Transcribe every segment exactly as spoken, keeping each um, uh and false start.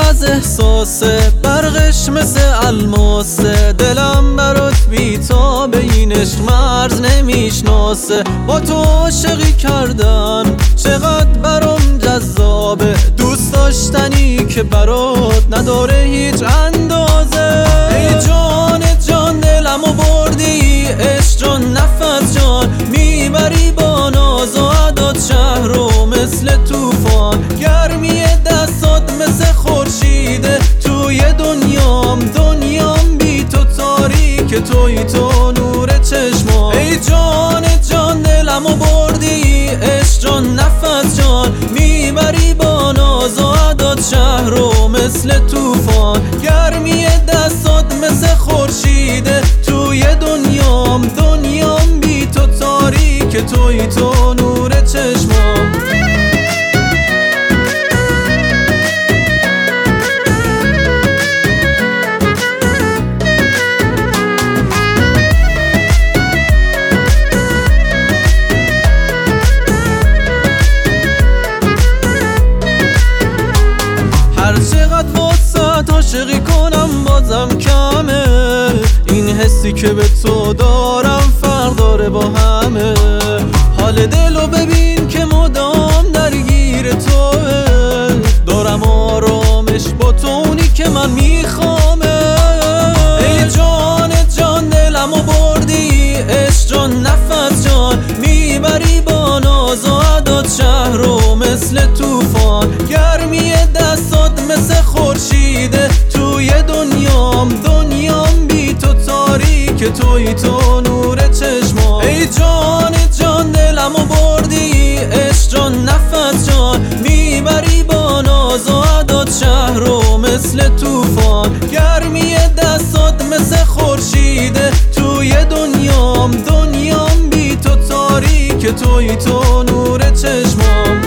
از احساسه، برقش مثل الماسه، دلم برات بی‌تابه، این عشق مرز نمیشناسه. با تو عاشقی کردن چقدر برام جذابه، دوست داشتنی که برات نداره هیچ اندازه. ای جان جان دلمو بردی، عشق جان نفس جان، میبری با ناز و عداد شهر رو مثل طوفان. گرمی دستات مثل خورشیده، توی دنیام دنیام بی تو تاریک، توی تو نور چشمام. ای جان جان دلمو بردی، عشق جان نفس جان، میبری با ناز و عداد شهر رو مثل طوفان. گرمی دستات مثل خورشیده، توی دنیام دنیام بی تو تاریک، توی تو نور چشمام. هر چقدر واسه عاشقی کنم بازم کمه، این حسی که به تو دارم فرق داره با همه. حال دلو ببین که مدام درگیر توه، دارم آرامش با تو اونی که من میخوامه. ای جان جان دلمو بردی، عشق جان نفس جان، میبری با ناز و عداد شهر رو مثل طوفان. گرمی دستات مثل خورشیده، توی دنیام دنیام بی تو تاریک، توی تو نور چشمام. ای جان جان دلمو بردی، عشق جان نفس جان، میبری با ناز و عداد شهر رو مثل طوفان. گرمی دستات مثل خورشیده، توی دنیام دنیام بی تو تاریک، توی تو نور چشمام.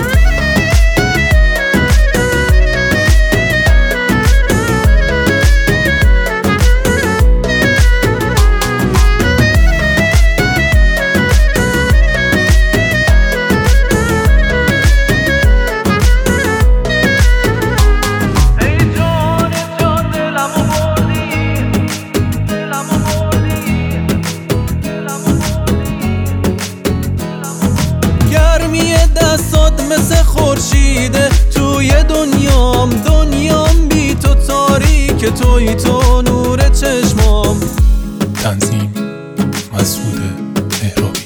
گرمی دستات مثل خورشیده، توی دنیام دنیام بی تو تاریک، توی تو نور چشمام. تنظیم مسعود مهرابی.